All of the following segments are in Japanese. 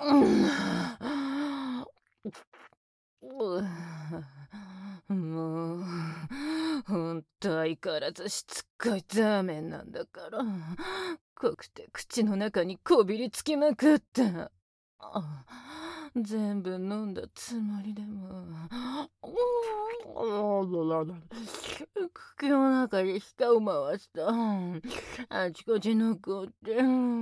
もう、ほんと相変わらずしつっこいザーメンなんだから。濃くて口の中にこびりつきまくった。全部飲んだつもりでも。口の中で舌を回した。あちこち残って。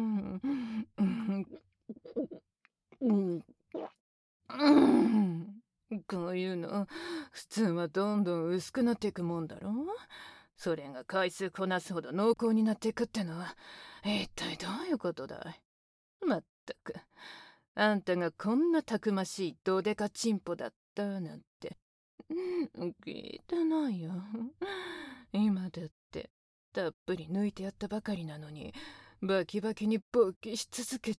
こういうの普通はどんどん薄くなっていくもんだろ。それが回数こなすほど濃厚になっていくってのは一体どういうことだい。まったく、あんたがこんなたくましいどでかチンポだったなんて聞いてないよ。今だってたっぷり抜いてやったばかりなのにバキバキに勃起し続けて。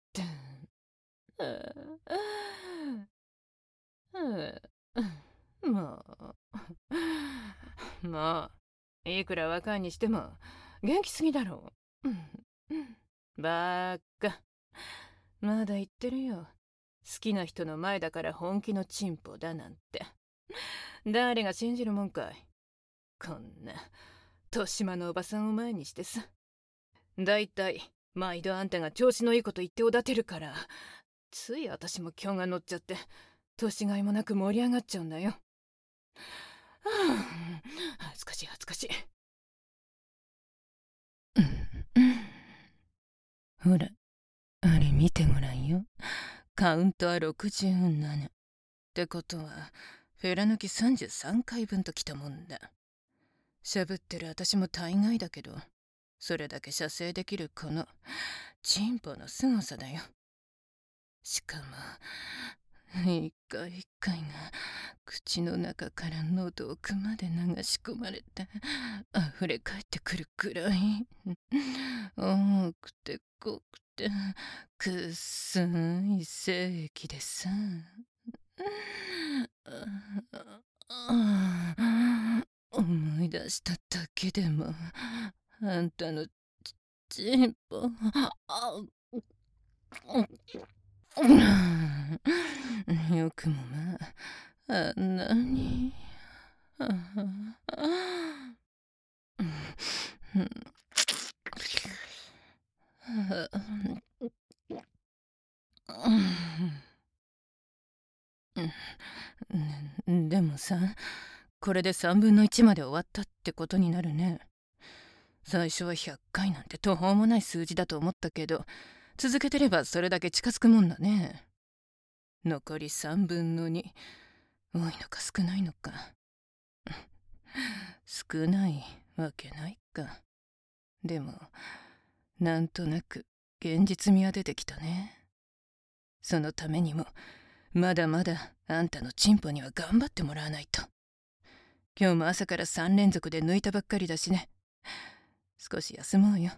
ももういくら若いにしても元気すぎだろう。バーカ、まだ言ってるよ。好きな人の前だから本気のチンポだなんて。誰が信じるもんかい。こんな豊島のおばさんを前にしてさ。だいたい毎度あんたが調子のいいこと言っておだてるから、つい私も今日が乗っちゃって年がいもなく盛り上がっちゃうんだよ。恥ずかしい恥ずかしい。ほら、あれ見てごらんよ。カウントは67。ってことはフェラ抜き33回分ときたもんだ。しゃぶってる私も大概だけど、それだけ射精できるこのチンポの凄さだよ。しかも一回一回が口の中から喉奥まで流し込まれて溢れ返ってくるくらい重くて濃くてくっさい精液でさ。思い出しただけでもあんたのチンポよくもまああんなに。でもさ、これで3分の1まで終わったってことになるね。最初は100回なんて途方もない数字だと思ったけど、続けてればそれだけ近づくもんだね。残り3分の2。多いのか少ないのか。少ないわけないか。でもなんとなく現実味は出てきたね。そのためにもまだまだあんたのチンポには頑張ってもらわないと。今日も朝から3連続で抜いたばっかりだしね。少し休もうよ。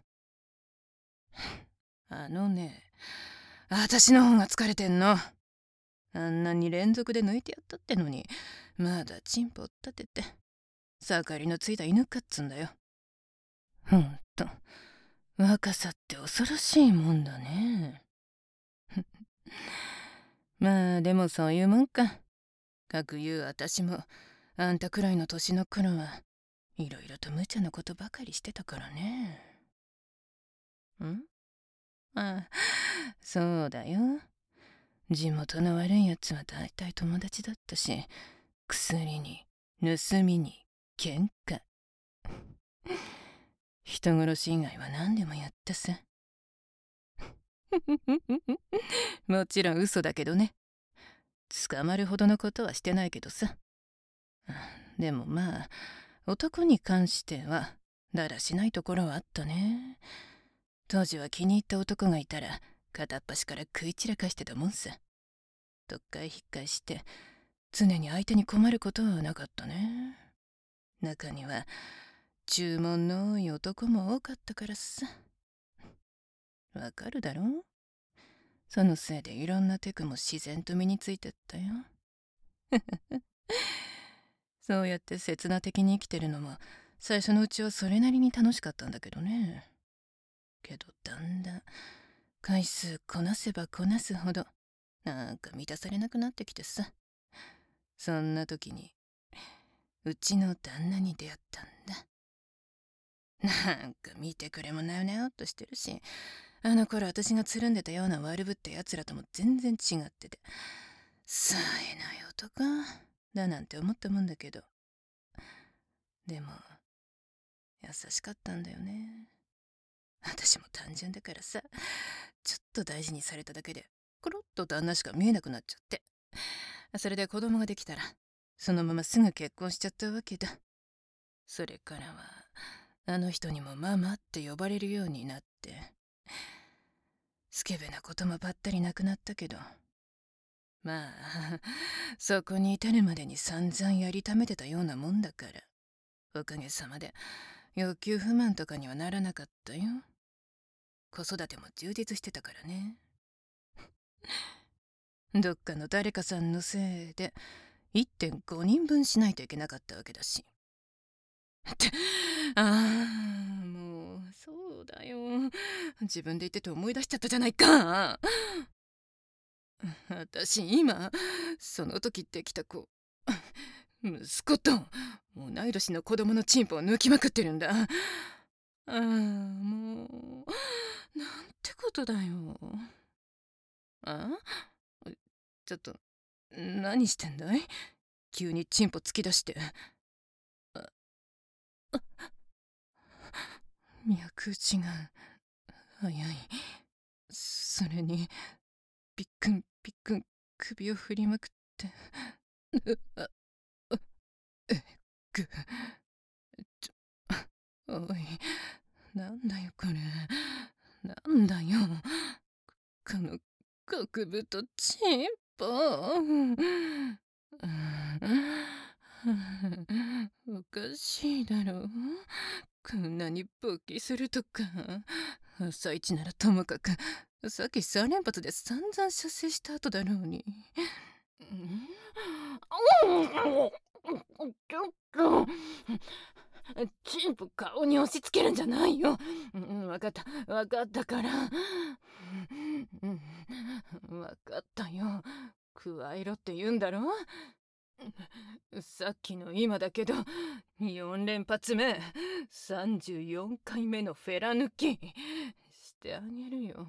あのね、私の方が疲れてんの。あんなに連続で抜いてやったってのにまだチンポを立てて盛りのついた犬かっつんだよ。ほんと若さって恐ろしいもんだね。まあでもそういうもんか。かくいう私もあんたくらいの年の頃はいろいろと無茶なことばかりしてたからね。あ、そうだよ。地元の悪いやつは大体友達だったし、薬に盗みに喧嘩、人殺し以外は何でもやったさ。もちろん嘘だけどね。捕まるほどのことはしてないけどさ。でもまあ男に関してはだらしないところはあったね。当時は気に入った男がいたら片っ端から食い散らかしてたもんさ。どっかい引っ返して常に相手に困ることはなかったね。中には注文の多い男も多かったからさ。わかるだろ。そのせいでいろんなテクも自然と身についてったよ。そうやって刹那的に生きてるのも最初のうちはそれなりに楽しかったんだけどね。けどだんだん回数こなせばこなすほどなんか満たされなくなってきてさ。そんな時にうちの旦那に出会ったんだ。なんか見てくれもなよなよっとしてるし、あの頃私がつるんでたような悪ぶったやつらとも全然違ってて、冴えない男だなんて思ったもんだけど、でも優しかったんだよね。私も単純だからさ、ちょっと大事にされただけでコロッと旦那しか見えなくなっちゃって、それで子供ができたらそのまますぐ結婚しちゃったわけだ。それからはあの人にもママって呼ばれるようになって、スケベなこともばったりなくなったけど、まあそこに至るまでに散々やりためてたようなもんだから、おかげさまで欲求不満とかにはならなかったよ。子育ても充実してたからね。どっかの誰かさんのせいで 1.5 人分しないといけなかったわけだし。ってもうそうだよ、自分で言ってて思い出しちゃったじゃないか。私今その時できた子、息子と同い年の子供のチンポを抜きまくってるんだ。もうなんてことだよ。ちょっと何してんだい、急にチンポ突き出して。脈打ちが早い。それにびっくんびっくん首を振りまくって、えぐちょ、おい、なんだよこれ、なんだよこの極太チンポ。おかしいだろう、こんなに勃起するとか。朝一ならともかく、さっき3連発で散々射精した後だろうに。チンポ顔に押し付けるんじゃないよ。わかったわかったから。わかったよ。加えろって言うんだろ。さっきの今だけど4連発目、34回目のフェラ抜きしてあげるよ。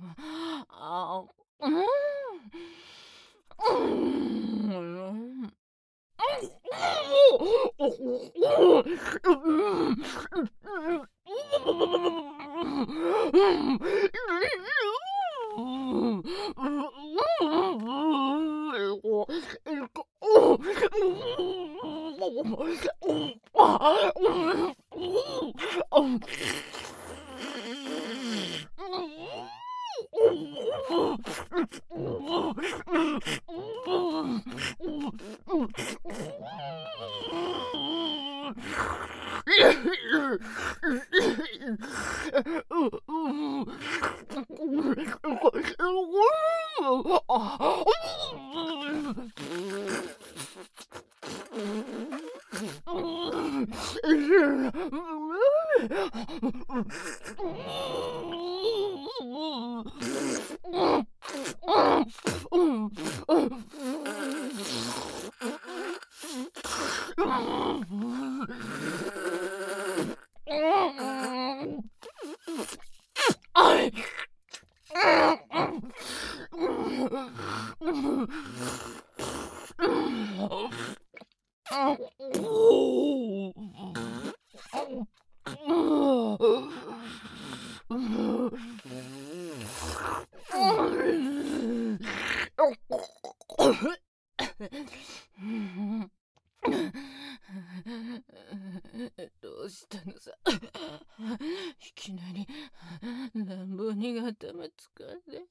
どうしたのさ。いきなり乱暴にが頭つかんで。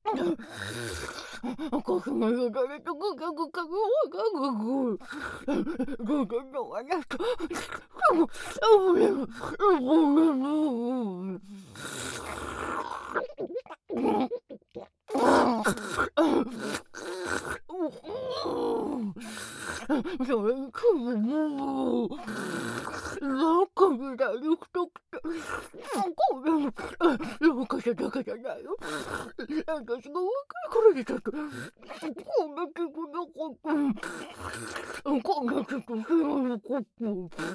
それくもう、中身がよくとくて、これ、よかしだけじゃないよ。私が若い頃にちょっと、こんな曲なかった。こんな曲知らなかった。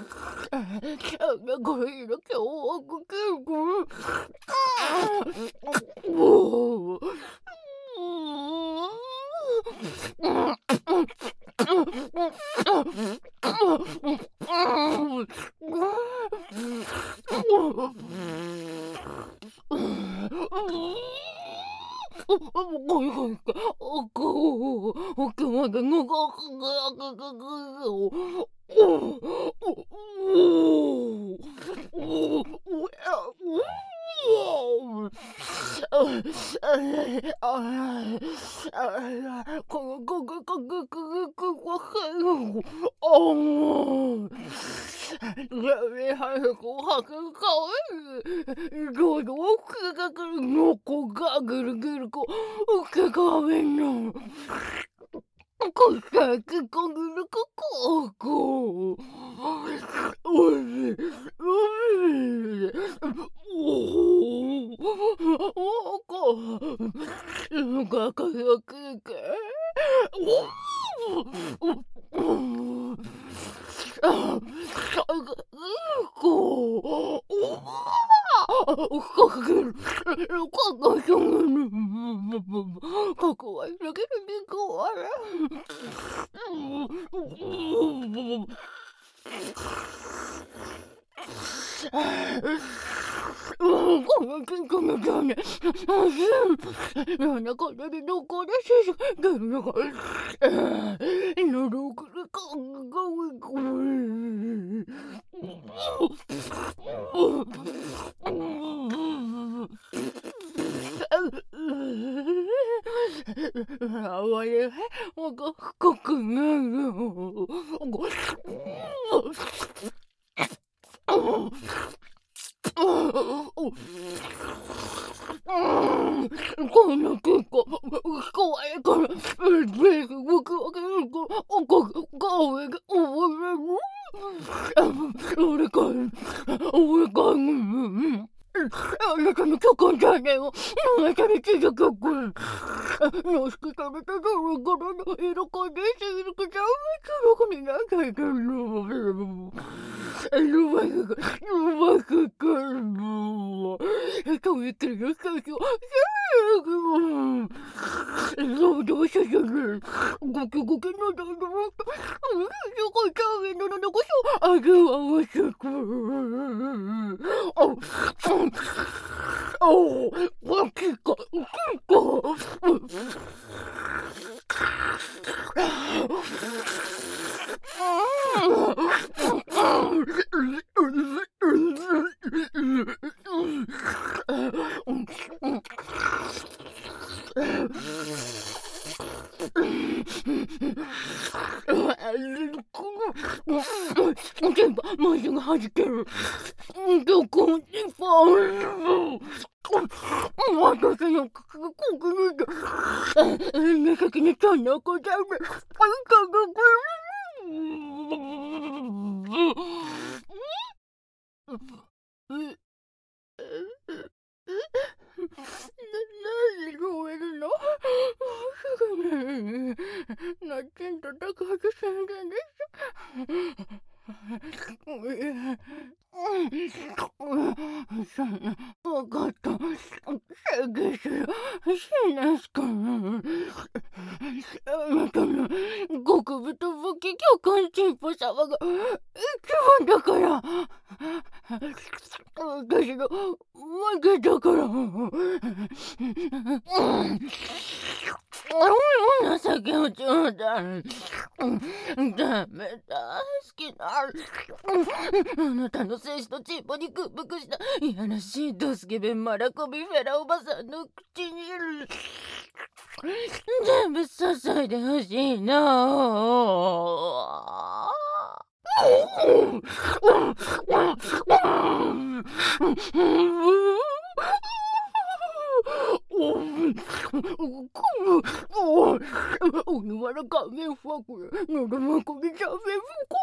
これだけ大悪曲。もう。 情けをちょうだい。ダメ大好きな。あなたの精子とチンポに屈服したいやらしいドスケベンマラコビフェラおばさんの口に全部注いでほしいの。Ungewara kami fakir, nggak aku bisa bebuku.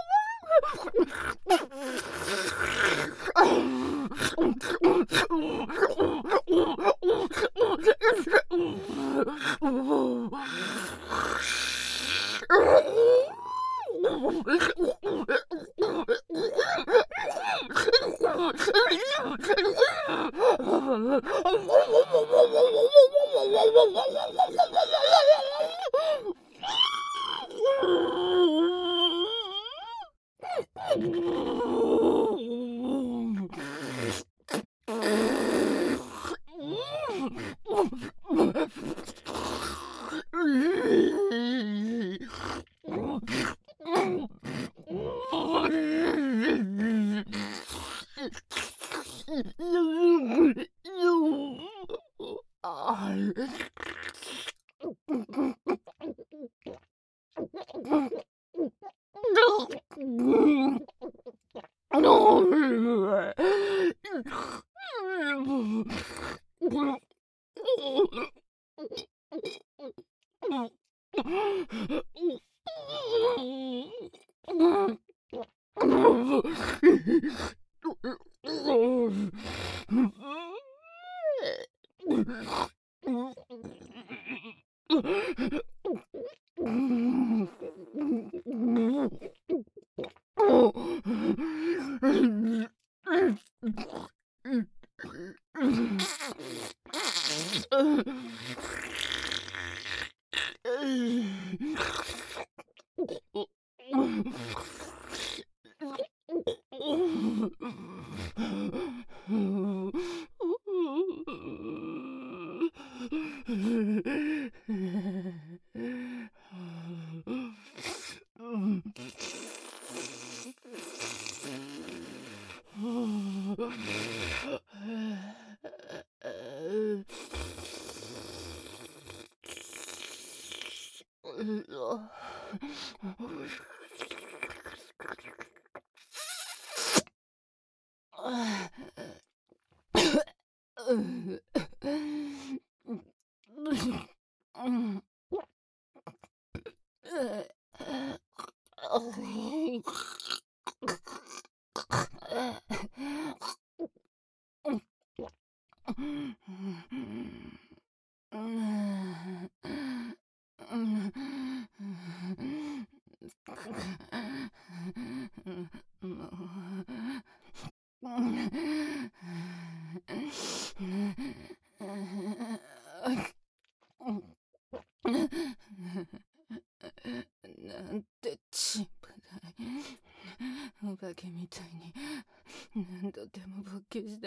なんてチンポだい。お化けみたいに何度でも勃起して。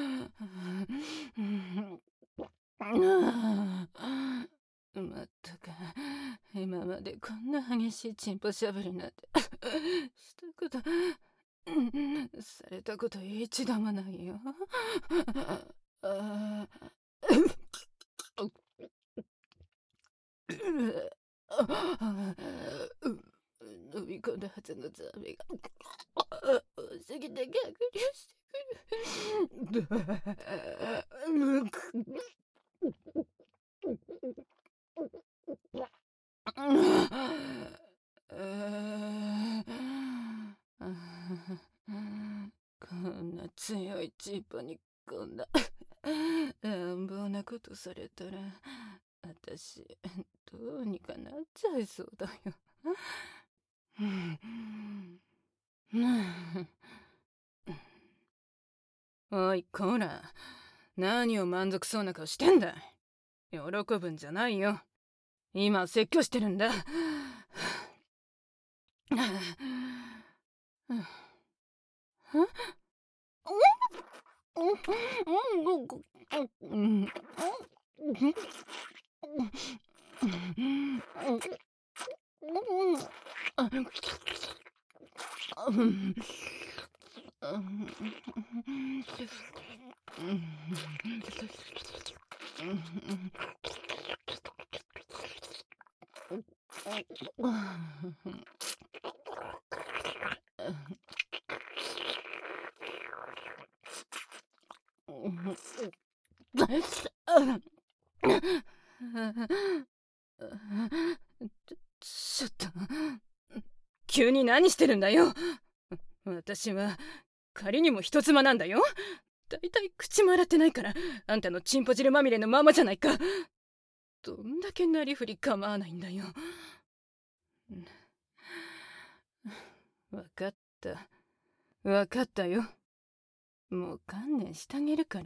まったく今までこんな激しいチンポしゃぶりなんてしたことされたこと一度もないよ。飲み込んだはずのザメが多すぎて逆流してくる。こんな強いチンポにこんな乱暴なことされたら私どうにかなっちゃいそうだよ。おいこら、何を満足そうな顔してんだ。喜ぶんじゃないよ。今説教してるんだ。 ちょっと急に何してるんだよ。私は仮にも人妻なんだよ。だいたい口も洗ってないからあんたのチンポ汁まみれのままじゃないか。どんだけなりふり構わないんだよ。わかったわかったよ。もう観念してあげるから。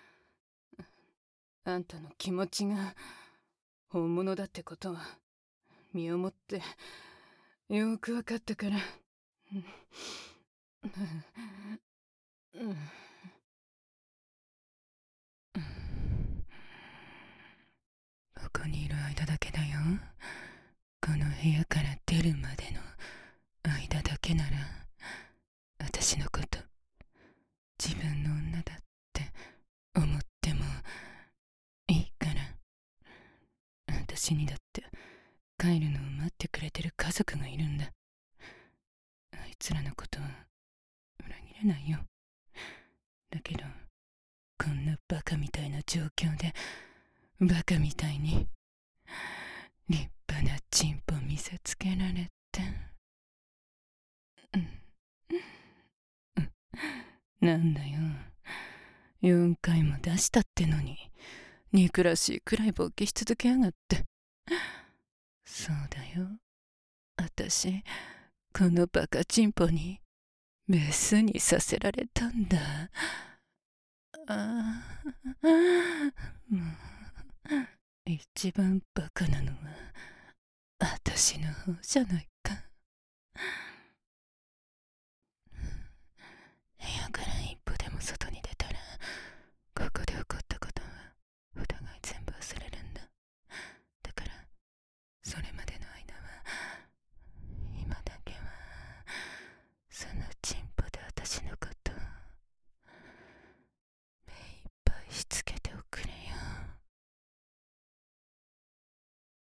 あんたの気持ちが本物だってことは身をもってよくわかったから。ここにいる間だけだよ。この部屋から出るまでの間だけなら私のこと自分の女だって思ってもいいから。私にだって帰るのを待ってくれてる家族がいるんだ。あいつらのことは裏切れないよ。だけどこんなバカみたいな状況でバカみたいに立派なチンポ見せつけられて、なんだよ、4回も出したってのに憎らしいくらい勃起し続けやがって。そうだよ、私このバカチンポにメスにさせられたんだ。もう一番バカなのは私の方じゃない